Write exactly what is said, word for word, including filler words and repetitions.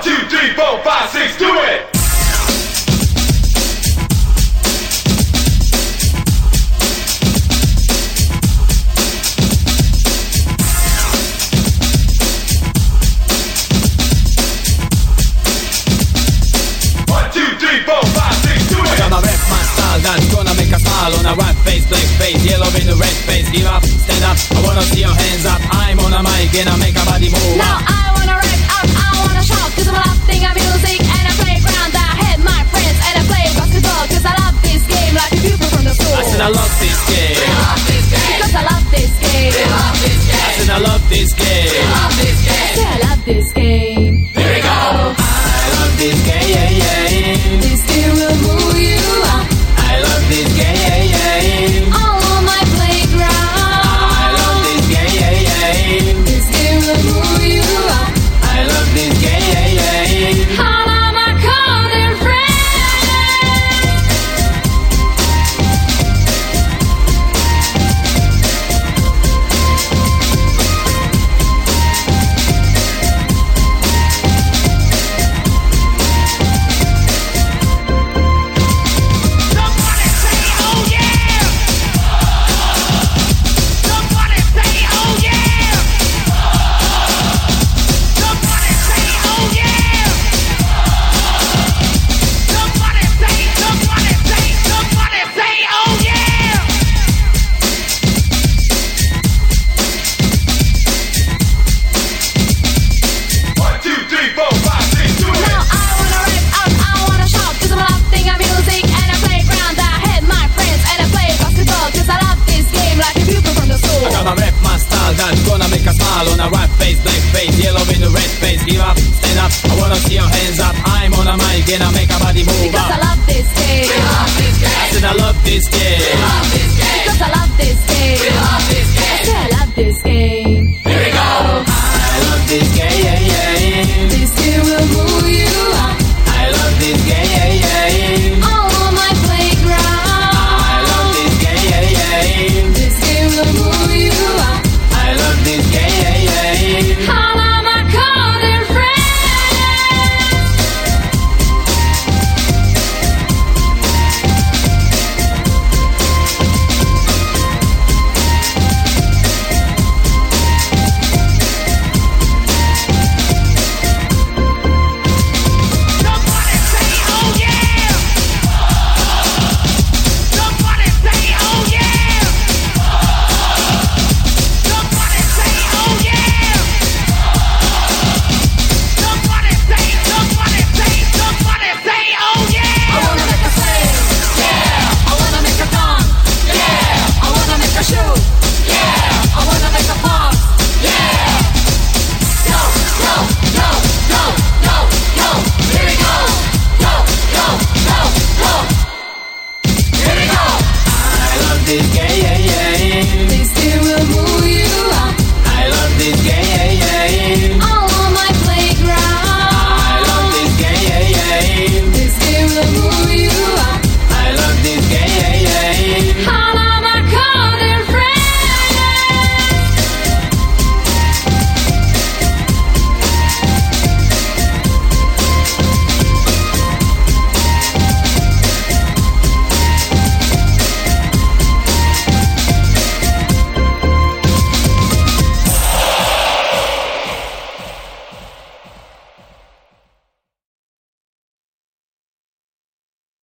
two, three, four, five, six, do it! That's gonna make a smile on a white face, black face, yellow in the red face. Give up, stand up, I wanna see your hands up. I'm on a mic and I make a body move. Now I